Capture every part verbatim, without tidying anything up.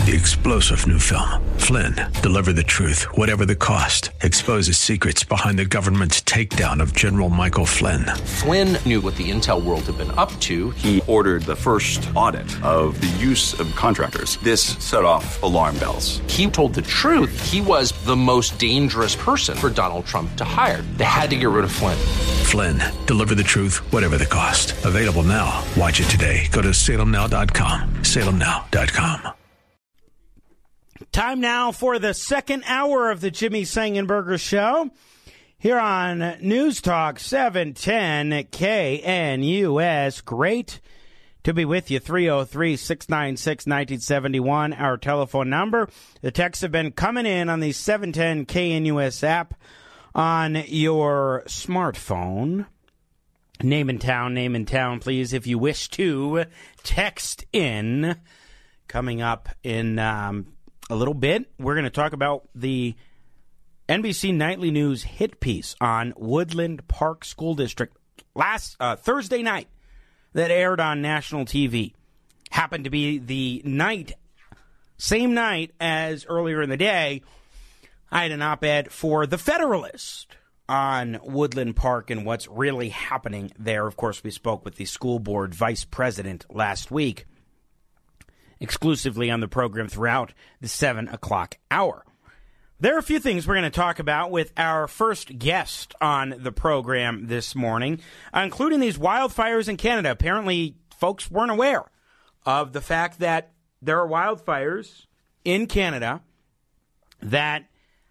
The explosive new film, Flynn, deliver the truth, whatever the cost, exposes secrets behind the government's takedown of General Michael Flynn. Flynn knew what the intel world had been up to. He ordered the first audit of the use of contractors. This set off alarm bells. He told the truth. He was the most dangerous person for Donald Trump to hire. They had to get rid of Flynn. Flynn, deliver the truth, whatever the cost. Available now. Watch it today. Go to salem now dot com. salem now dot com. Time now for the second hour of the Jimmy Sangenberger Show here on News Talk seven ten K N U S. Great to be with you. Three oh three, six nine six, one nine seven one, our telephone number. The texts have been coming in on the seven ten K N U S app on your smartphone. Name and town, name and town, please, if you wish to text in. Coming up in um, a little bit, we're going to talk about the N B C Nightly News hit piece on Woodland Park School District last uh, Thursday night that aired on national T V. Happened to be the night, same night as earlier in the day, I had an op-ed for The Federalist on Woodland Park and what's really happening there. Of course, we spoke with the school board vice president last week, exclusively on the program throughout the seven o'clock hour. There are a few things we're going to talk about with our first guest on the program this morning, including these wildfires in Canada. Apparently, folks weren't aware of the fact that there are wildfires in Canada that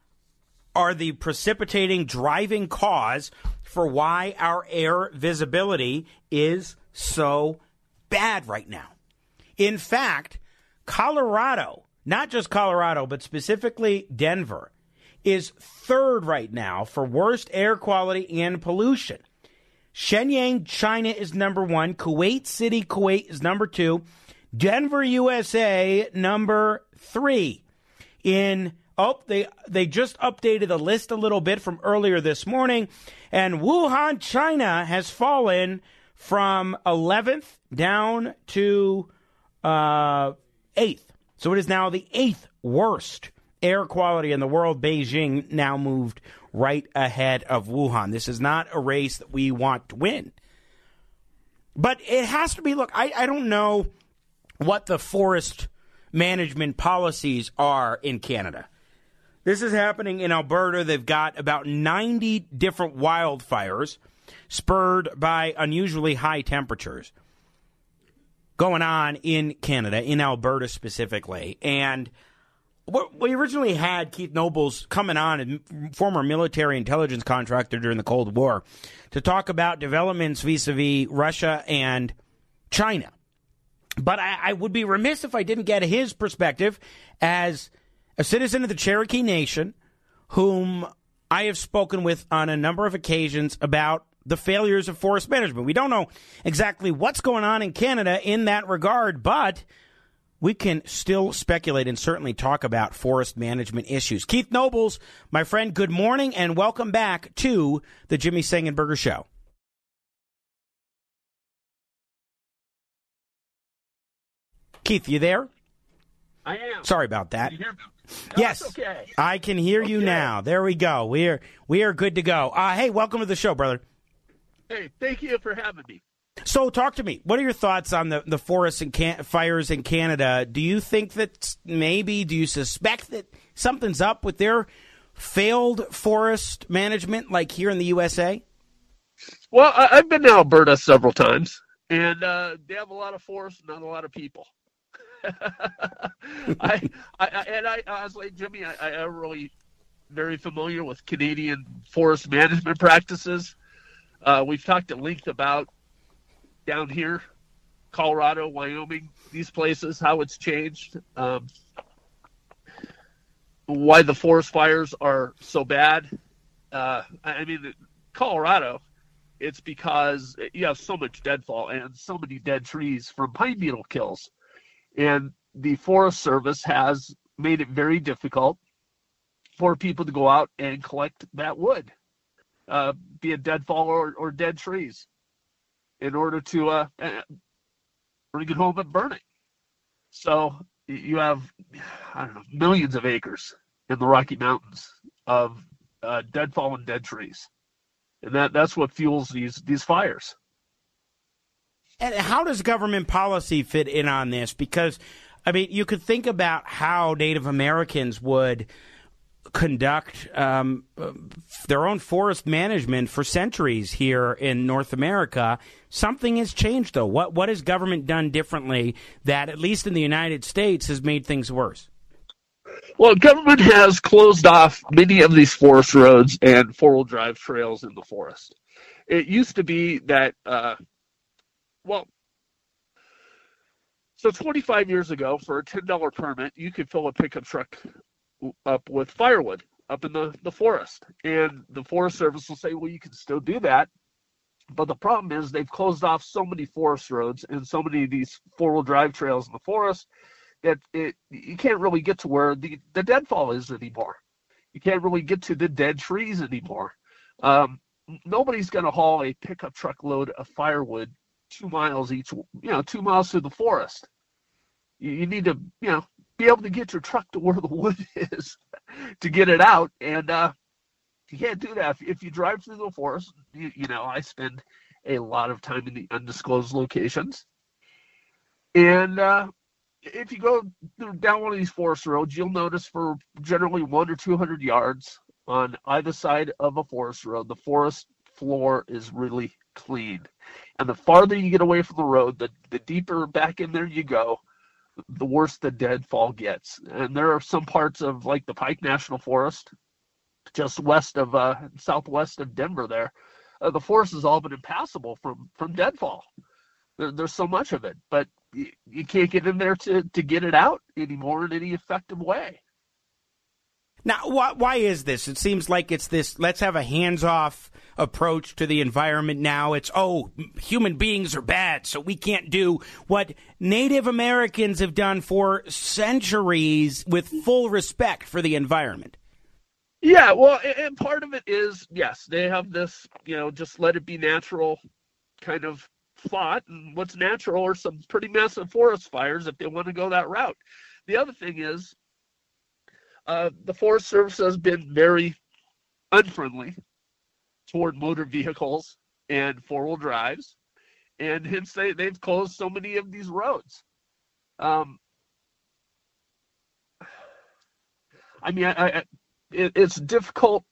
are the precipitating, driving cause for why our air visibility is so bad right now. In fact, Colorado, not just Colorado, but specifically Denver, is third right now for worst air quality and pollution. Shenyang, China is number one. Kuwait City, Kuwait is number two. Denver, U S A, number three. In oh, they they just updated the list a little bit from earlier this morning, and Wuhan, China, has fallen from eleventh down to uh, eighth. So it is now the eighth worst air quality in the world. Beijing now moved right ahead of Wuhan. This is not a race that we want to win. But it has to be, look, I, I don't know what the forest management policies are in Canada. This is happening in Alberta. They've got about ninety different wildfires spurred by unusually high temperatures going on in Canada, in Alberta specifically. And we originally had Keith Nobles coming on, a former military intelligence contractor during the Cold War, to talk about developments vis-a-vis Russia and China. But I, I would be remiss if I didn't get his perspective as a citizen of the Cherokee Nation, whom I have spoken with on a number of occasions about the failures of forest management. We don't know exactly what's going on in Canada in that regard, but we can still speculate and certainly talk about forest management issues. Keith Nobles, my friend, good morning and welcome back to the Jimmy Sangenberger Show. Keith, you there? I am. Sorry about that. Can you hear me? No, yes, it's okay. I can hear okay. you now. There we go. We are we are good to go. Uh, hey, welcome to the show, brother. Hey, thank you for having me. So talk to me. What are your thoughts on the, the forests and can- fires in Canada? Do you think that maybe, do you suspect that something's up with their failed forest management like here in the U S A? Well, I, I've been to Alberta several times, and uh, they have a lot of forests, not a lot of people. I, I, and I, I was like, Jimmy, I, I'm really very familiar with Canadian forest management practices. Uh, we've talked at length about down here, Colorado, Wyoming, these places, how it's changed, um, why the forest fires are so bad. Uh, I mean, Colorado, it's because you have so much deadfall and so many dead trees from pine beetle kills. And the Forest Service has made it very difficult for people to go out and collect that wood, uh, be it deadfall or, or dead trees, in order to uh, bring it home and burn it. So you have I don't know, millions of acres in the Rocky Mountains of uh, deadfall and dead trees. And that, that's what fuels these these fires. And how does government policy fit in on this? Because, I mean, you could think about how Native Americans would conduct um, their own forest management for centuries here in North America. Something has changed, though. What what has government done differently that, at least in the United States, has made things worse? Well, government has closed off many of these forest roads and four-wheel drive trails in the forest. It used to be that, uh, well, so twenty-five years ago, for a ten dollar permit, you could fill a pickup truck up with firewood up in the, the forest. And the Forest Service will say, well, you can still do that. But the problem is they've closed off so many forest roads and so many of these four-wheel drive trails in the forest that it you can't really get to where the, the deadfall is anymore. You can't really get to the dead trees anymore. Um, nobody's going to haul a pickup truck load of firewood two miles each, you know, two miles through the forest. You, you need to, you know, be able to get your truck to where the wood is to get it out. And uh, you can't do that. If, if you drive through the forest, you, you know, I spend a lot of time in the undisclosed locations. And uh, if you go down one of these forest roads, you'll notice for generally one or two hundred yards on either side of a forest road, the forest floor is really clean. And the farther you get away from the road, the, the deeper back in there you go, the worse the deadfall gets. And there are some parts of like the Pike National Forest, just west of, uh, southwest of Denver there. Uh, the forest has all been impassable from, from deadfall. There, there's so much of it, but you, you can't get in there to, to get it out anymore in any effective way. Now, why, why is this? It seems like it's this, let's have a hands-off approach to the environment now. It's, oh, human beings are bad, so we can't do what Native Americans have done for centuries with full respect for the environment. Yeah, well, and part of it is, yes, they have this, you know, just let it be natural kind of thought. And what's natural are some pretty massive forest fires if they want to go that route. The other thing is, Uh, the Forest Service has been very unfriendly toward motor vehicles and four-wheel drives, and hence they, they've closed so many of these roads. Um, I mean, I, I, it, it's difficult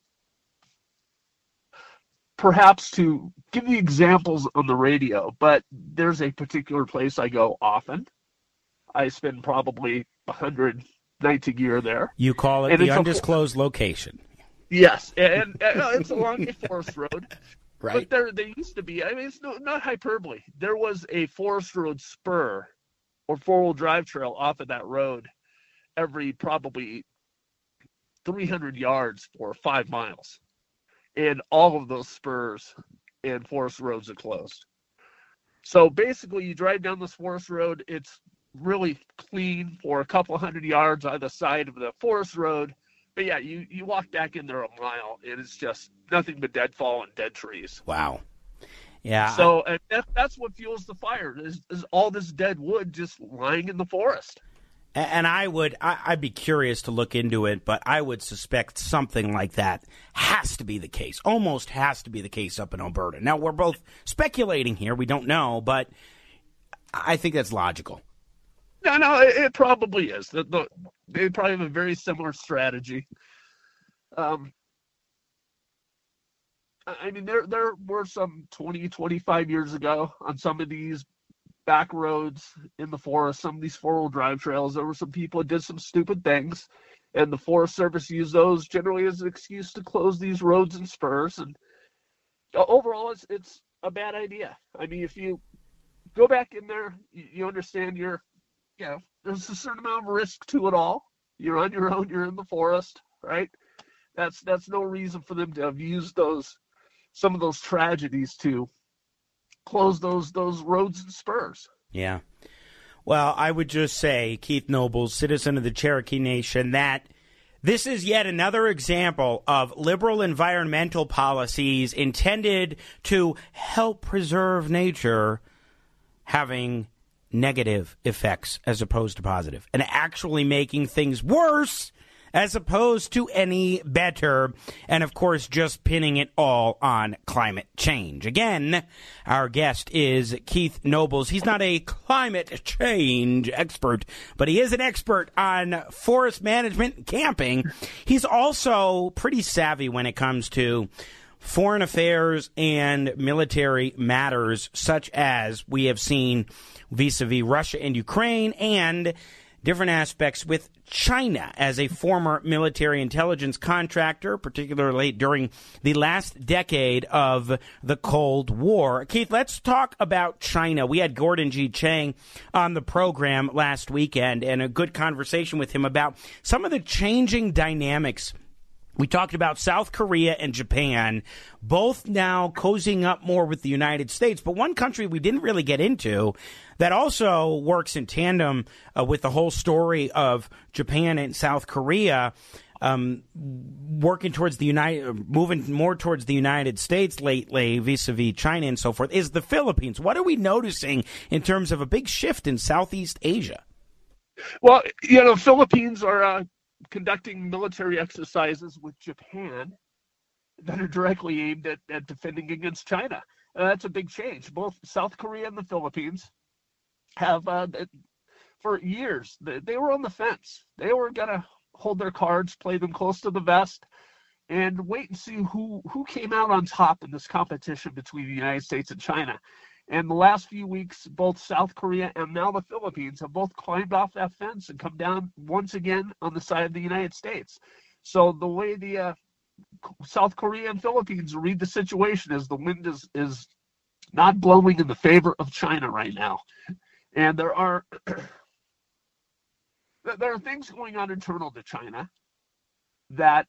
perhaps to give the examples on the radio, but there's a particular place I go often. I spend probably a hundred nights a year there. You call it and the undisclosed a, location. Yes, and, and uh, it's along a forest road. Right. But there, there used to be, I mean, it's no, not hyperbole. There was a forest road spur or four-wheel drive trail off of that road every probably three hundred yards for five miles. And all of those spurs and forest roads are closed. So basically, you drive down this forest road, it's really clean for a couple hundred yards either side of the forest road. But yeah, you, you walk back in there a mile, and it's just nothing but deadfall and dead trees. Wow. Yeah. So and that, that's what fuels the fire, is, is all this dead wood just lying in the forest. And I would, I'd be curious to look into it, but I would suspect something like that has to be the case, almost has to be the case up in Alberta. Now, we're both speculating here. We don't know, but I think that's logical. No, no, it, it probably is. The, the, they probably have a very similar strategy. Um, I mean, there there were some twenty, twenty-five years ago on some of these back roads in the forest, some of these four-wheel drive trails, there were some people that did some stupid things, and the Forest Service used those generally as an excuse to close these roads and spurs. And overall, it's, it's a bad idea. I mean, if you go back in there, you, you understand you're, you know, there's a certain amount of risk to it all. You're on your own, you're in the forest, right? That's that's no reason for them to have used those, some of those tragedies to close those those roads and spurs. Yeah. Well, I would just say, Keith Nobles, citizen of the Cherokee Nation, that this is yet another example of liberal environmental policies intended to help preserve nature having negative effects as opposed to positive, and actually making things worse as opposed to any better, and of course just pinning it all on climate change. Again, our guest is Keith Nobles. He's not a climate change expert, but he is an expert on forest management and camping. He's also pretty savvy when it comes to foreign affairs and military matters, such as we have seen vis-a-vis Russia and Ukraine, and different aspects with China as a former military intelligence contractor, particularly during the last decade of the Cold War. Keith, let's talk about China. We had Gordon G. Chang on the program last weekend, and a good conversation with him about some of the changing dynamics. We talked about South Korea and Japan, both now cozying up more with the United States. But one country we didn't really get into that also works in tandem uh, with the whole story of Japan and South Korea, um, working towards the United, moving more towards the United States lately, vis-a-vis China and so forth, is the Philippines. What are we noticing in terms of a big shift in Southeast Asia? Well, you know, Philippines are uh, conducting military exercises with Japan that are directly aimed at, at defending against China. Uh, that's a big change. Both South Korea and the Philippines have, uh, for years, they, they were on the fence. They were going to hold their cards, play them close to the vest, and wait and see who, who came out on top in this competition between the United States and China. And the last few weeks, both South Korea and now the Philippines have both climbed off that fence and come down once again on the side of the United States. So the way the uh, South Korea and Philippines read the situation is the wind is, is not blowing in the favor of China right now. And there are there are things going on internal to China that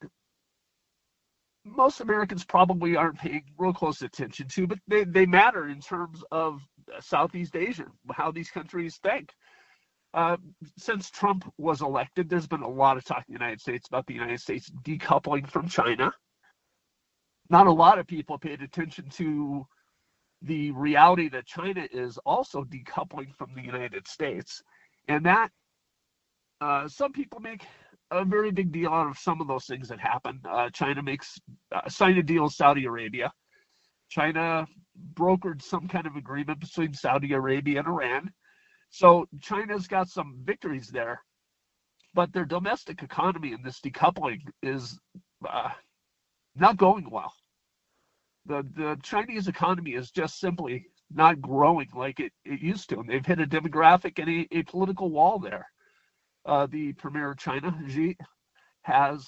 most Americans probably aren't paying real close attention to, but they, they matter in terms of Southeast Asia, how these countries think. Uh, since Trump was elected, there's been a lot of talk in the United States about the United States decoupling from China. Not a lot of people paid attention to the reality that China is also decoupling from the United States. And that, uh, some people make a very big deal out of some of those things that happen. Uh, China makes uh, signed a deal with Saudi Arabia. China brokered some kind of agreement between Saudi Arabia and Iran. So China's got some victories there, but their domestic economy in this decoupling is uh, not going well. The the Chinese economy is just simply not growing like it, it used to. And they've hit a demographic and a, a political wall there. Uh, the premier of China, Xi, has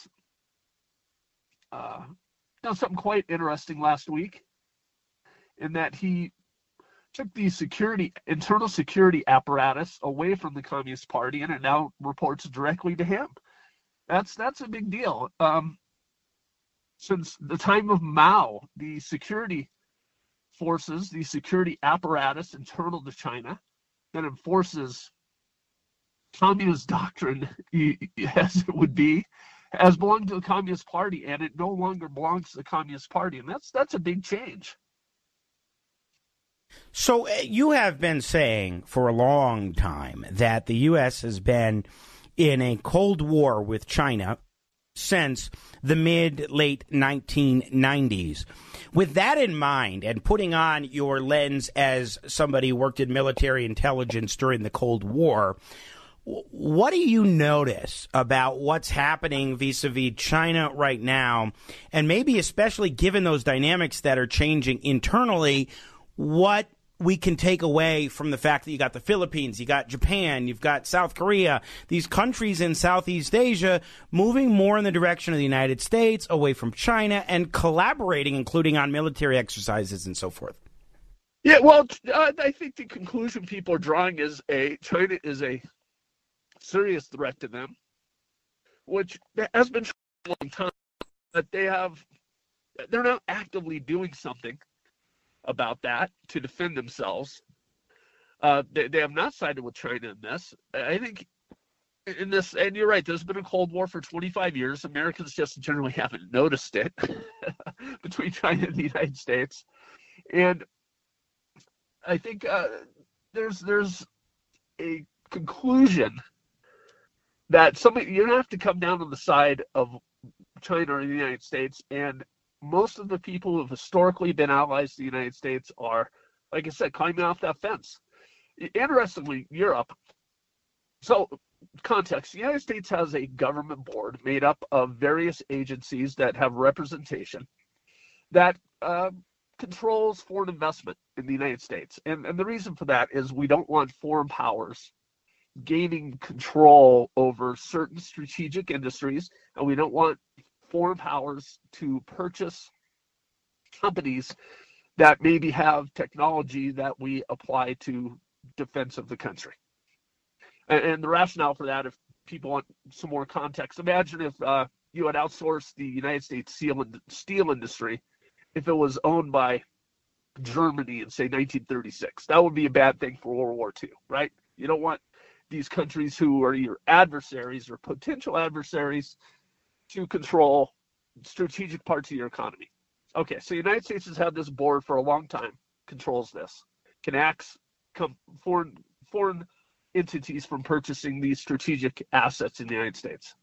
uh, done something quite interesting last week in that he took the security, internal security apparatus away from the Communist Party, and it now reports directly to him. That's that's a big deal. Um, since the time of Mao, the security forces, the security apparatus internal to China that enforces communist doctrine, as it would be, has belonged to the Communist Party, and it no longer belongs to the Communist Party, and that's that's a big change. So uh, you have been saying for a long time that the U S has been in a Cold War with China since the mid-late nineteen nineties. With that in mind, and putting on your lens as somebody who worked in military intelligence during the Cold War, what do you notice about what's happening vis-a-vis China right now, and maybe especially given those dynamics that are changing internally, what we can take away from the fact that you got the Philippines, you got Japan, you've got South Korea, these countries in Southeast Asia moving more in the direction of the United States, away from China, and collaborating, including on military exercises and so forth? Yeah, well, uh, I think the conclusion people are drawing is a China is a serious threat to them, which has been for a long time, but they have, they're not actively doing something about that to defend themselves. Uh, they, they have not sided with China in this. I think in this, and you're right, there's been a Cold War for twenty-five years. Americans just generally haven't noticed it between China and the United States. And I think uh, there's there's a conclusion that somebody you don't have to come down on the side of China or the United States, and most of the people who have historically been allies to the United States are, like I said, climbing off that fence. Interestingly, Europe. So, context: the United States has a government board made up of various agencies that have representation that uh, controls foreign investment in the United States. And, and the reason for that is we don't want foreign powers gaining control over certain strategic industries, and we don't want foreign powers to purchase companies that maybe have technology that we apply to defense of the country. And, and the rationale for that, if people want some more context, imagine if uh, you had outsourced the United States steel, steel industry, if it was owned by Germany in, say, nineteen thirty-six. That would be a bad thing for World War Two, right? You don't want these countries who are your adversaries or potential adversaries to control strategic parts of your economy. Okay, so the United States has had this board for a long time, controls this, can axe come foreign foreign entities from purchasing these strategic assets in the United States.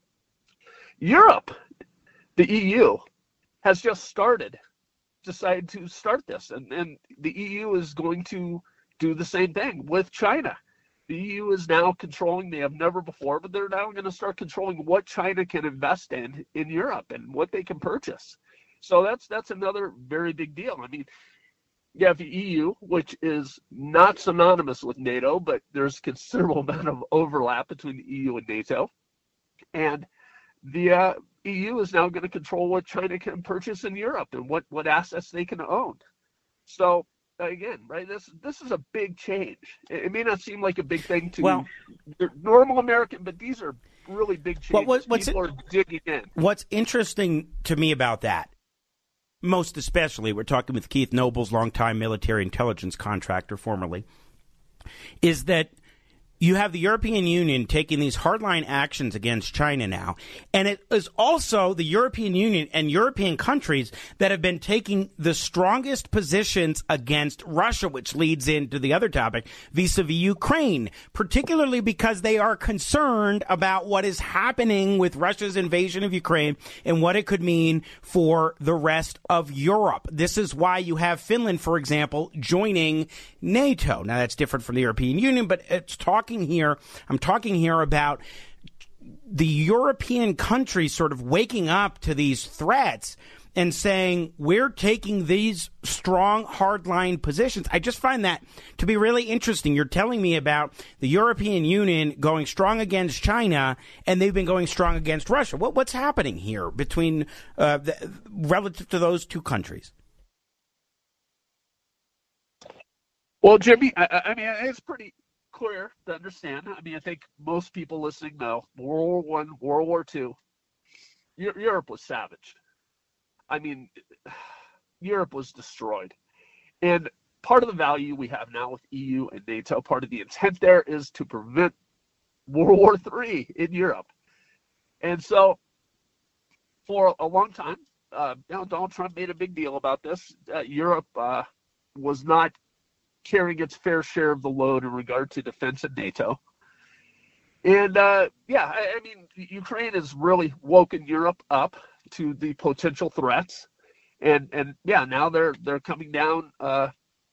Europe, the E U, has just started, decided to start this, and, and the E U is going to do the same thing with China. The E U is now controlling, they have never before, but they're now going to start controlling what China can invest in in Europe and what they can purchase. So that's that's another very big deal. I mean, you have the E U, which is not synonymous with NATO, but there's a considerable amount of overlap between the E U and NATO. And the uh, E U is now going to control what China can purchase in Europe and what, what assets they can own. So, again, right, this this is a big change. It, it may not seem like a big thing to well, normal American, but these are really big changes. Well, what, what's People it, are digging in. What's interesting to me about that, most especially, we're talking with Keith Nobles, longtime military intelligence contractor formerly, is that you have the European Union taking these hardline actions against China now. And it is also the European Union and European countries that have been taking the strongest positions against Russia, which leads into the other topic, vis-a-vis Ukraine, particularly because they are concerned about what is happening with Russia's invasion of Ukraine and what it could mean for the rest of Europe. This is why you have Finland, for example, joining NATO. Now, that's different from the European Union, but it's talking here, I'm talking here about the European countries sort of waking up to these threats and saying, we're taking these strong, hardline positions. I just find that to be really interesting. You're telling me about the European Union going strong against China, and they've been going strong against Russia. What, what's happening here between uh, the, relative to those two countries? Well, Jimmy, I, I mean, it's pretty clear to understand. I mean, I think most people listening know World War One, World War Two, Europe was savaged. I mean, Europe was destroyed. And part of the value we have now with E U and NATO, part of the intent there is to prevent World War Three in Europe. And so for a long time, uh, you know, Donald Trump made a big deal about this. Uh, Europe uh, was not carrying its fair share of the load in regard to defense and NATO. And, uh, yeah, I, I mean, Ukraine has really woken Europe up to the potential threats. And, and yeah, now they're they're coming down uh,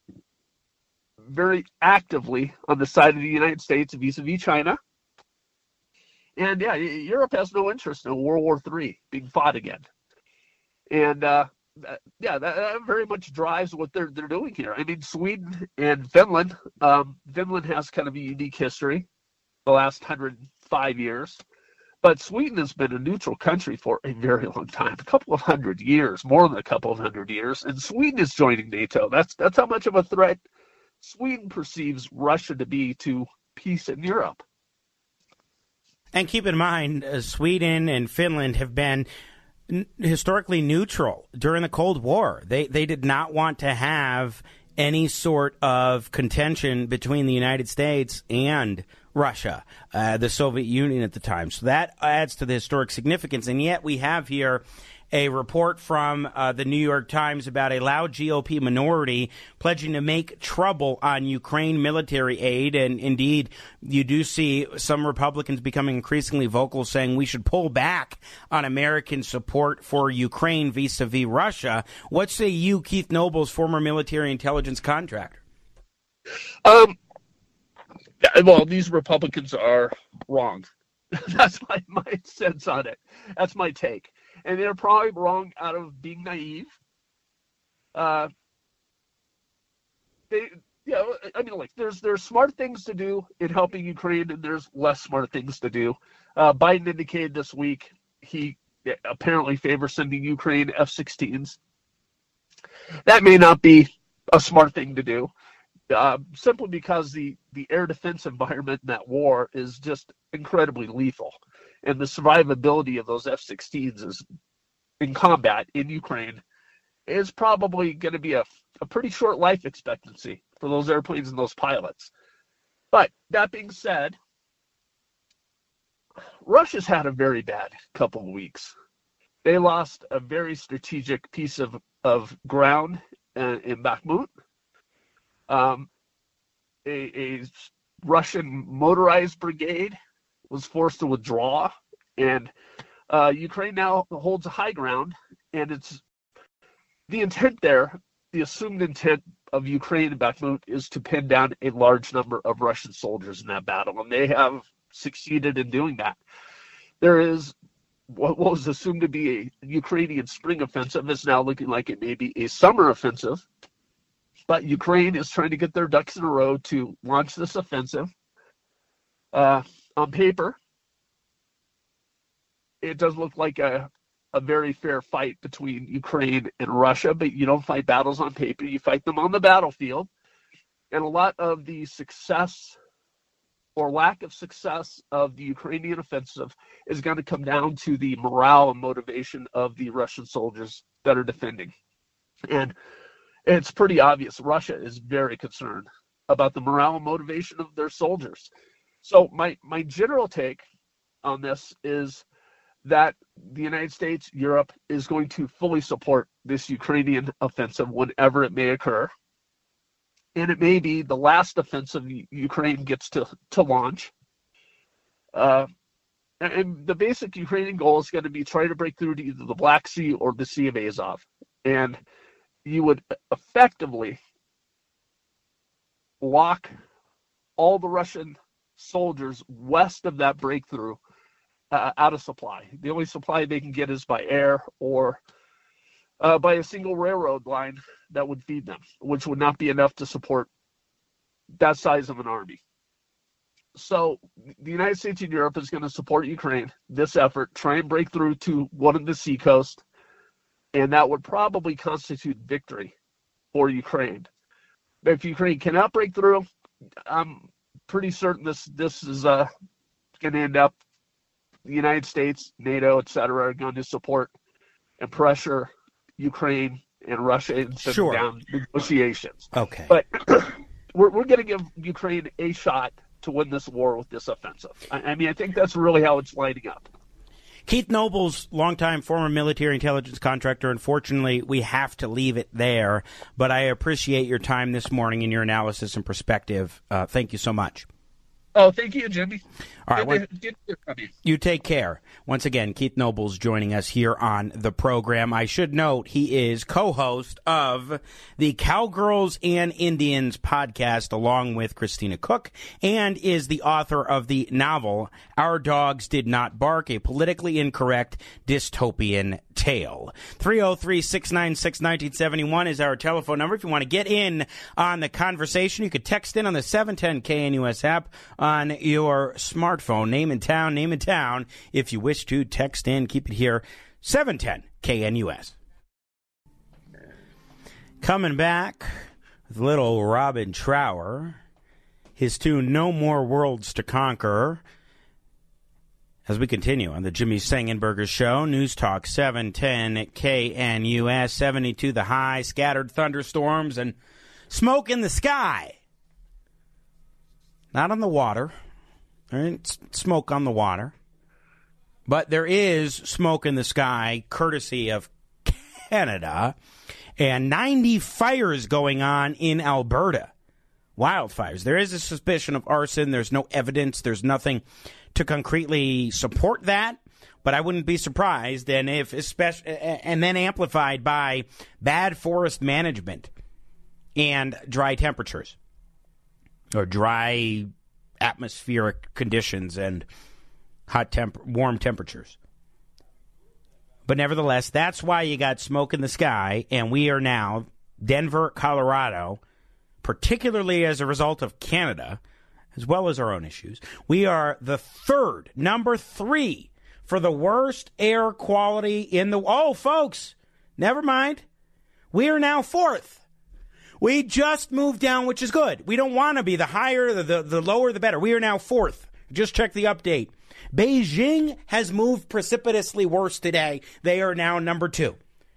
very actively on the side of the United States vis-a-vis China. And, yeah, Europe has no interest in World War Three being fought again. And, uh, yeah, that, that very much drives what they're they're doing here. I mean, Sweden and Finland, um, Finland has kind of a unique history the last one hundred five years. But Sweden has been a neutral country for a very long time, a couple of hundred years, more than a couple of hundred years. And Sweden is joining NATO. That's that's how much of a threat Sweden perceives Russia to be to peace in Europe. And keep in mind, uh, Sweden and Finland have been n- historically neutral during the Cold War. They they did not want to have any sort of contention between the United States and Russia, uh, the Soviet Union at the time. So that adds to the historic significance. And yet we have here a report from uh, the New York Times about a loud G O P minority pledging to make trouble on Ukraine military aid. And indeed, you do see some Republicans becoming increasingly vocal, saying we should pull back on American support for Ukraine vis-a-vis Russia. What say you, Keith Nobles, former military intelligence contractor? Um, well, these Republicans are wrong. That's my, my sense on it. That's my take. And they're probably wrong out of being naive. Uh, they, you know, I mean, like, there's there's smart things to do in helping Ukraine, and there's less smart things to do. Uh, Biden indicated this week he apparently favors sending Ukraine F sixteens. That may not be a smart thing to do, uh, simply because the, the air defense environment in that war is just incredibly lethal. And the survivability of those F sixteens is in combat in Ukraine is probably going to be a, a pretty short life expectancy for those airplanes and those pilots. But that being said, Russia's had a very bad couple of weeks. They lost a very strategic piece of, of ground in, in Bakhmut. Um, a, a Russian motorized brigade was forced to withdraw, and uh, Ukraine now holds a high ground, and it's the intent there, the assumed intent of Ukraine and Bakhmut is to pin down a large number of Russian soldiers in that battle, and they have succeeded in doing that. There is what was assumed to be a Ukrainian spring offensive is now looking like it may be a summer offensive, but Ukraine is trying to get their ducks in a row to launch this offensive. Uh, On paper, it does look like a, a very fair fight between Ukraine and Russia, but you don't fight battles on paper, you fight them on the battlefield. And a lot of the success or lack of success of the Ukrainian offensive is going to come down to the morale and motivation of the Russian soldiers that are defending. And it's pretty obvious Russia is very concerned about the morale and motivation of their soldiers. So my, my general take on this is that the United States, Europe, is going to fully support this Ukrainian offensive whenever it may occur. And it may be the last offensive Ukraine gets to, to launch. Uh, and the basic Ukrainian goal is going to be try to break through to either the Black Sea or the Sea of Azov. And you would effectively lock all the Russian soldiers west of that breakthrough uh, out of supply. The only supply they can get is by air or uh, by a single railroad line that would feed them, which would not be enough to support that size of an army. So the United States and Europe is going to support Ukraine, this effort, try and break through to one of the seacoast, and that would probably constitute victory for Ukraine. But if Ukraine cannot break through, I'm pretty certain this this is uh, going to end up the United States, NATO, et cetera, are going to support and pressure Ukraine and Russia and send Sure. down negotiations. Okay. But we're we're going to give Ukraine a shot to win this war with this offensive. I, I mean, I think that's really how it's lining up. Keith Nobles, longtime former military intelligence contractor. Unfortunately, we have to leave it there, but I appreciate your time this morning and your analysis and perspective. Uh, thank you so much. Oh, thank you, Jimmy. All right, Good well, to- good to hear from you. you take care. Once again, Keith Nobles joining us here on the program. I should note he is co-host of the Cowgirls and Indians podcast along with Christina Cook, and is the author of the novel Our Dogs Did Not Bark, a politically incorrect dystopian tale. three oh three, six nine six, one nine seven one is our telephone number. If you want to get in on the conversation, you could text in on the seven ten K N U S app on your smartphone. Name and town, name and town. If you wish to text in, keep it here. seven ten K N U S. Coming back with little Robin Trower, his tune No More Worlds to Conquer. As we continue on the Jimmy Sengenberger Show, News Talk seven ten K N U S, seventy-two the high, scattered thunderstorms and smoke in the sky. Not on the water, All right, it's smoke on the water. But there is smoke in the sky, courtesy of Canada, and ninety fires going on in Alberta. Wildfires. There is a suspicion of arson. There's no evidence. There's nothing to concretely support that. But I wouldn't be surprised, and if especially, and then amplified by bad forest management and dry temperatures, or dry atmospheric conditions and hot temp, warm temperatures. But nevertheless, that's why you got smoke in the sky, and we are now Denver, Colorado, particularly as a result of Canada, as well as our own issues. We are the third, number three, for the worst air quality in the... Oh, folks, never mind. We are now fourth. We just moved down, which is good. We don't want to be the higher, the, the, the lower, the better. We are now fourth. Just check the update. Beijing has moved precipitously worse today. They are now number two.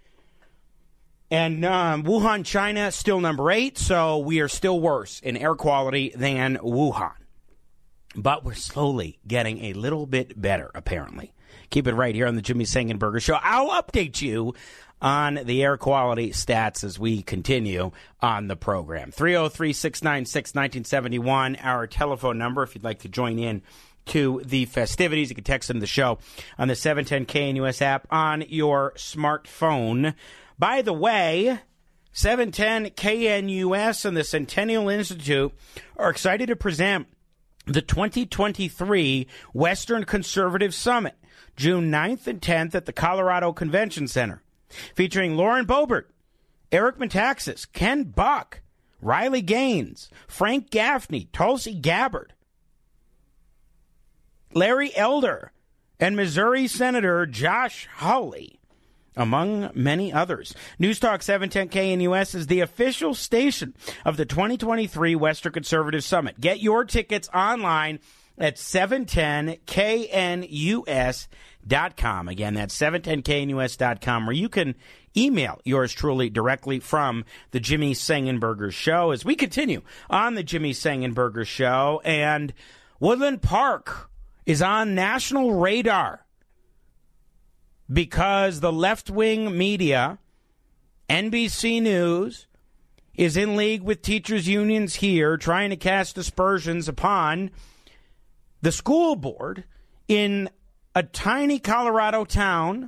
And um, Wuhan, China, still number eight, so we are still worse in air quality than Wuhan. But we're slowly getting a little bit better, apparently. Keep it right here on the Jimmy Sengenberger Show. I'll update you on the air quality stats as we continue on the program. three oh three, six nine six, one nine seven one, our telephone number if you'd like to join in to the festivities. You can text into the show on the seven ten K N U S app on your smartphone. By the way, seven ten K N U S and the Centennial Institute are excited to present the twenty twenty-three Western Conservative Summit, June ninth and tenth at the Colorado Convention Center, featuring Lauren Boebert, Eric Metaxas, Ken Buck, Riley Gaines, Frank Gaffney, Tulsi Gabbard, Larry Elder, and Missouri Senator Josh Hawley, among many others. News Talk seven ten K N U S is the official station of the twenty twenty-three Western Conservative Summit. Get your tickets online at seven ten K N U S dot com. Again, that's seven ten K N U S dot com, where you can email yours truly directly from the Jimmy Sengenberger Show as we continue on the Jimmy Sengenberger Show. And Woodland Park is on national radar because the left-wing media, N B C News, is in league with teachers' unions here trying to cast aspersions upon the school board in a tiny Colorado town,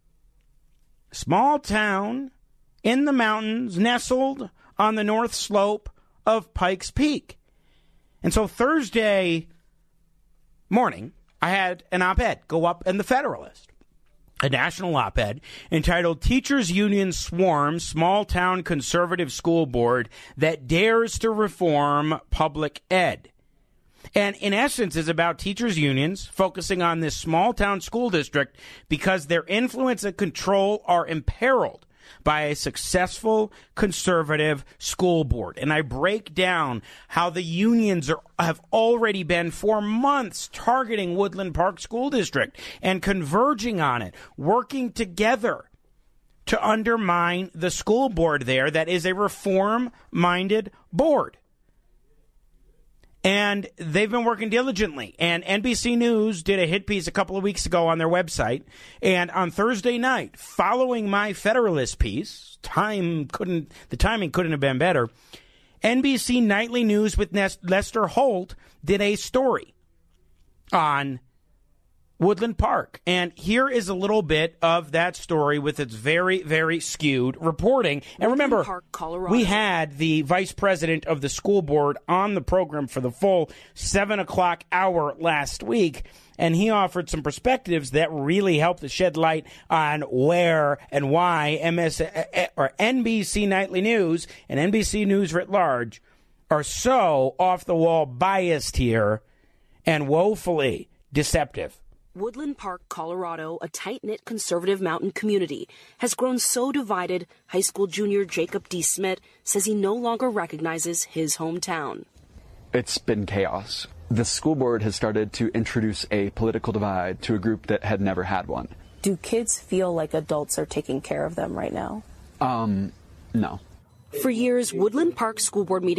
small town in the mountains, nestled on the north slope of Pikes Peak. And so Thursday morning, I had an op-ed go up in the Federalist, a national op-ed entitled Teachers Union Swarm Small-Town Conservative School Board That Dares to Reform Public Ed. And in essence, is about teachers' unions focusing on this small-town school district because their influence and control are imperiled by a successful conservative school board. And I break down how the unions are, have already been for months targeting Woodland Park School District and converging on it, working together to undermine the school board there that is a reform-minded board. And they've been working diligently. And N B C News did a hit piece a couple of weeks ago on their website. And on Thursday night, following my Federalist piece, time couldn't the timing couldn't have been better, N B C Nightly News with Lester Holt did a story on Woodland Park. And here is a little bit of that story with its very, very skewed reporting. And Woodland remember, Park, Colorado. We had the vice president of the school board on the program for the full seven o'clock hour last week, and he offered some perspectives that really helped to shed light on where and why M S or N B C Nightly News and N B C News writ large are so off-the-wall biased here and woefully deceptive. Woodland Park, Colorado, a tight-knit conservative mountain community, has grown so divided, high school junior Jacob D. Smith says he no longer recognizes his hometown. It's been chaos. The school board has started to introduce a political divide to a group that had never had one. Do kids feel like adults are taking care of them right now? Um, no. For years, Woodland Park school board meetings were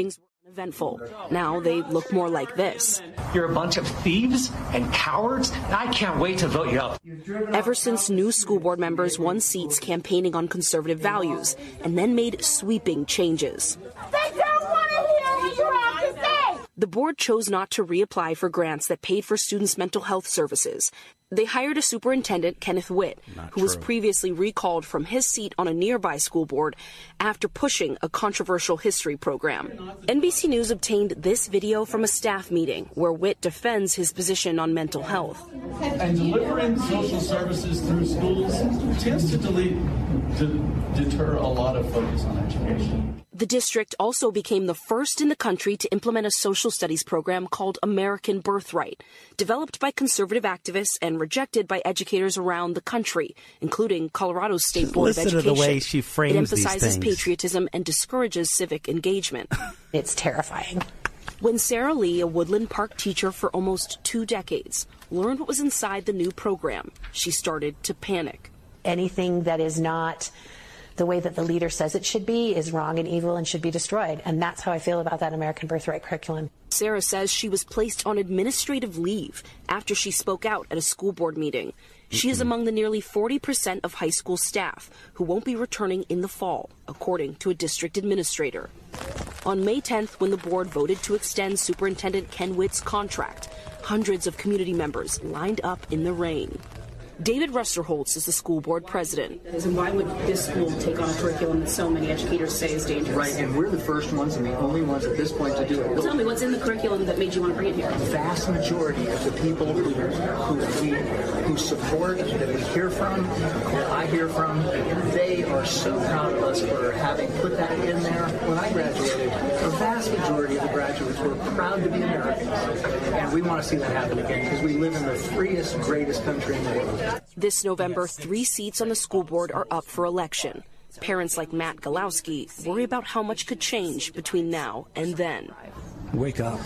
Eventful. Now they look more like this. You're a bunch of thieves and cowards. I can't wait to vote you out. Ever since new school board members won seats campaigning on conservative values and then made sweeping changes. They don't want to hear what you have to say. The board chose not to reapply for grants that paid for students' mental health services. They hired a superintendent, Kenneth Witt, Not who true. was previously recalled from his seat on a nearby school board after pushing a controversial history program. N B C News obtained this video from a staff meeting where Witt defends his position on mental health. And delivering social services through schools tends to delete, to deter a lot of focus on education. The district also became the first in the country to implement a social studies program called American Birthright, developed by conservative activists and rejected by educators around the country, including Colorado's State Just Board of listen Education. to the way she frames it emphasizes these things. patriotism and discourages civic engagement. It's terrifying. When Sarah Lee, a Woodland Park teacher for almost two decades, learned what was inside the new program, she started to panic. Anything that is not the way that the leader says it should be is wrong and evil and should be destroyed. And that's how I feel about that American Birthright curriculum. Sarah says she was placed on administrative leave after she spoke out at a school board meeting. She is among the nearly forty percent of high school staff who won't be returning in the fall, according to a district administrator. On May tenth, when the board voted to extend Superintendent Ken Witt's contract, hundreds of community members lined up in the rain. David Rusterholtz is the school board president. And why would this school take on a curriculum that so many educators say is dangerous? Right, and we're the first ones and the only ones at this point to do it. Well, tell me, what's in the curriculum that made you want to bring it here? The vast majority of the people who who, we, who support, that we hear from, that I hear from, they are so proud of us for having put that in there. When I graduated, the vast majority of the graduates were proud to be Americans, and we want to see that happen again because we live in the freest, greatest country in the world. This November, three seats on the school board are up for election. Parents like Matt Galowski worry about how much could change between now and then. Wake up.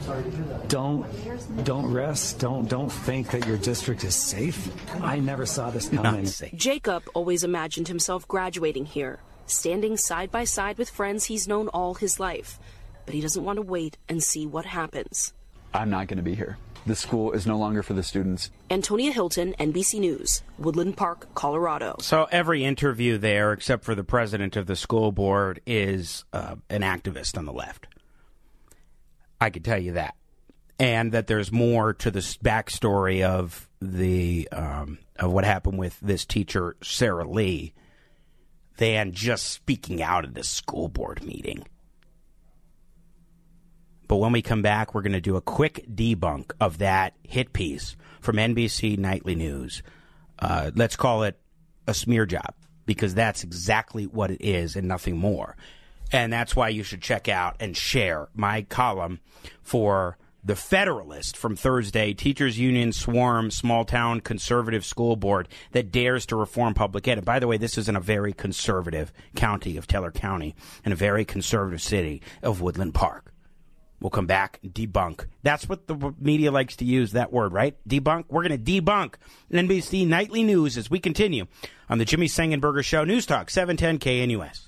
Don't don't rest. Don't don't think that your district is safe. I never saw this coming. Jacob always imagined himself graduating here, standing side by side with friends he's known all his life. But he doesn't want to wait and see what happens. I'm not going to be here. The school is no longer for the students. Antonia Hilton, N B C News, Woodland Park, Colorado. So every interview there, except for the president of the school board, is uh, an activist on the left. I could tell you that. And that there's more to the backstory of the um, of what happened with this teacher, Sarah Lee, than just speaking out at this school board meeting. But when we come back, we're going to do a quick debunk of that hit piece from N B C Nightly News. Uh, let's call it a smear job, because that's exactly what it is and nothing more. And that's why you should check out and share my column for The Federalist from Thursday. Teachers Union swarm small-town conservative school board that dares to reform public ed. And by the way, this is in a very conservative county of Teller County and a very conservative city of Woodland Park. We'll come back and debunk. That's what the media likes to use, that word, right? Debunk. We're going to debunk N B C Nightly News as we continue on the Jimmy Sangenberger Show. News Talk, seven ten K N U S.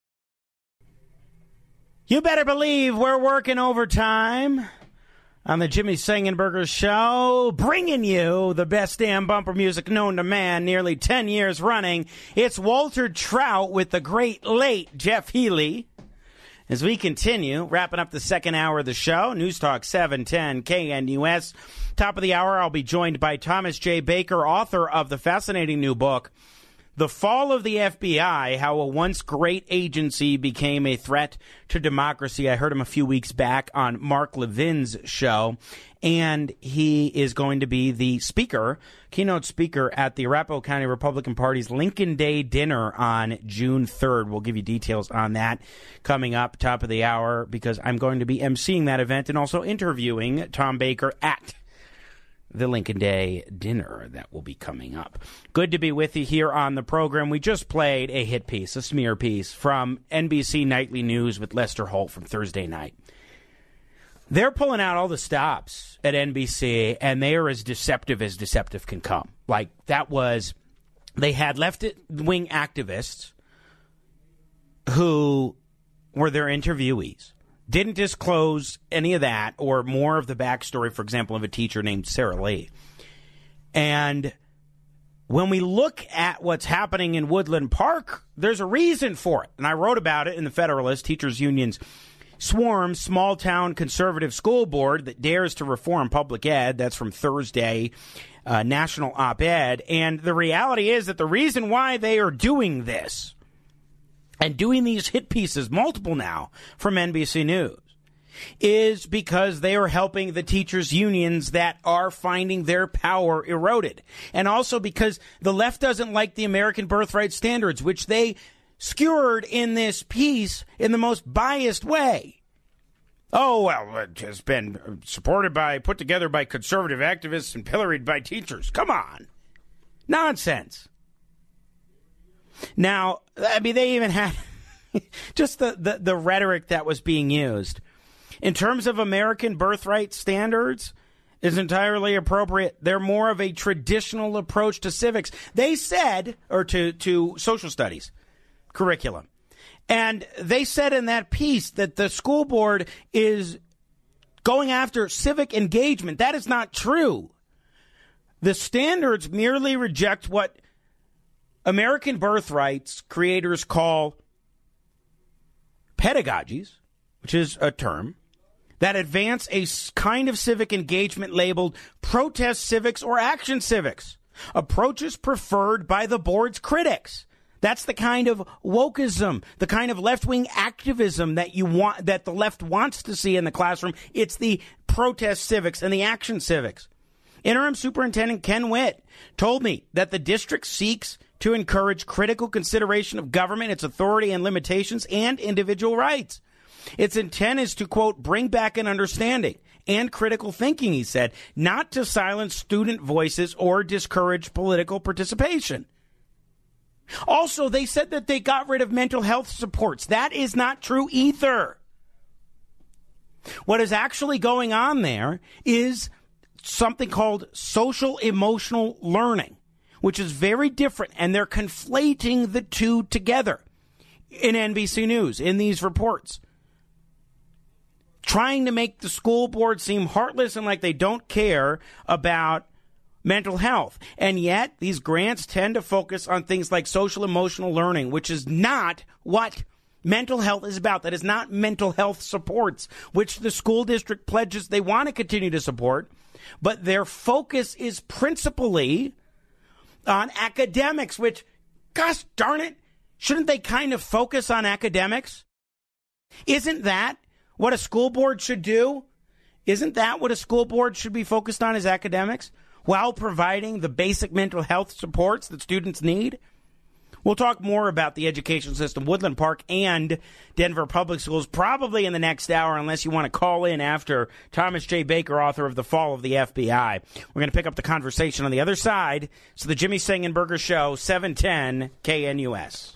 You better believe we're working overtime on the Jimmy Sangenberger Show, bringing you the best damn bumper music known to man nearly ten years running. It's Walter Trout with the great late Jeff Healy. As we continue, wrapping up the second hour of the show, News Talk seven ten K N U S. Top of the hour, I'll be joined by Thomas J. Baker, author of the fascinating new book, The Fall of the F B I, How a Once Great Agency Became a Threat to Democracy. I heard him a few weeks back on Mark Levin's show, and he is going to be the speaker, keynote speaker at the Arapahoe County Republican Party's Lincoln Day dinner on June third. We'll give you details on that coming up, top of the hour, because I'm going to be emceeing that event and also interviewing Tom Baker at the Lincoln Day dinner that will be coming up. Good to be with you here on the program. We just played a hit piece, a smear piece from N B C Nightly News with Lester Holt from Thursday night. They're pulling out all the stops at N B C, and they are as deceptive as deceptive can come. Like, that was, they had left-wing activists who were their interviewees. didn't disclose any of that or more of the backstory, for example, of a teacher named Sarah Lee. And when we look at what's happening in Woodland Park, there's a reason for it. And I wrote about it in the Federalist, Teachers Union's Swarm, small-town conservative school board that dares to reform public ed. That's from Thursday, uh, National Op-Ed. And the reality is that the reason why they are doing this and doing these hit pieces, multiple now, from N B C News, is because they are helping the teachers' unions that are finding their power eroded. And also because the left doesn't like the American birthright standards, which they skewered in this piece in the most biased way. Oh, well, it has been supported by, put together by conservative activists and pilloried by teachers. Come on. Nonsense. Now, I mean, they even had just the, the, the rhetoric that was being used. In terms of American birthright standards, is entirely appropriate. They're more of a traditional approach to civics. They said, or to, to social studies curriculum. And they said in that piece that the school board is going after civic engagement. That is not true. The standards merely reject what American birthrights creators call pedagogies, which is a term, that advance a kind of civic engagement labeled protest civics or action civics, approaches preferred by the board's critics. That's the kind of wokeism, the kind of left-wing activism that you want, that the left wants to see in the classroom. It's the protest civics and the action civics. Interim Superintendent Ken Witt told me that the district seeks to encourage critical consideration of government, its authority and limitations, and individual rights. Its intent is to, quote, bring back an understanding and critical thinking, he said, not to silence student voices or discourage political participation. Also, they said that they got rid of mental health supports. That is not true either. What is actually going on there is something called social emotional learning, which is very different, and they're conflating the two together in N B C News, in these reports, trying to make the school board seem heartless and like they don't care about mental health. And yet, these grants tend to focus on things like social emotional learning, which is not what mental health is about. That is not mental health supports, which the school district pledges they want to continue to support. But their focus is principally on academics, which, gosh darn it, shouldn't they kind of focus on academics? Isn't that what a school board should do? Isn't that what a school board should be focused on, is academics, while providing the basic mental health supports that students need? We'll talk more about the education system, Woodland Park and Denver Public Schools, probably in the next hour, unless you want to call in after. Thomas J. Baker, author of The Fall of the F B I. We're going to pick up the conversation on the other side. It's the Jimmy Sengenberger Show, seven ten K N U S.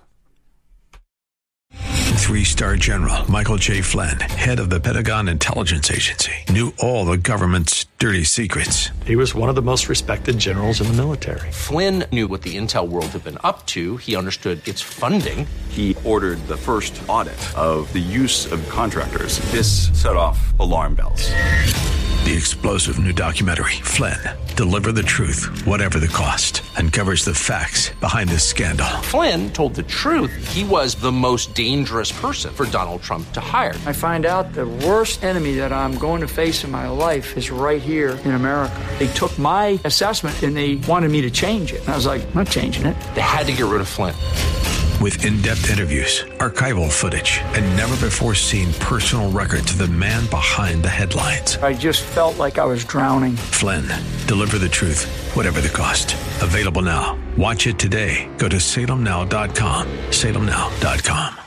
Three-star General Michael J. Flynn, head of the Pentagon Intelligence Agency, knew all the government's dirty secrets. He was one of the most respected generals in the military. Flynn knew what the intel world had been up to. He understood its funding. He ordered the first audit of the use of contractors. This set off alarm bells. The explosive new documentary, Flynn, Deliver the Truth, Whatever the Cost, uncovers the facts behind this scandal. Flynn told the truth. He was the most dangerous person for Donald Trump to hire. I find out the worst enemy that I'm going to face in my life is right here in America. They took my assessment and they wanted me to change it. And I was like, I'm not changing it. They had to get rid of Flynn. With in-depth interviews, archival footage, and never-before-seen personal records of the man behind the headlines. I just felt like I was drowning. Flynn, Deliver the Truth, Whatever the Cost. Available now. Watch it today. Go to salem now dot com. salem now dot com.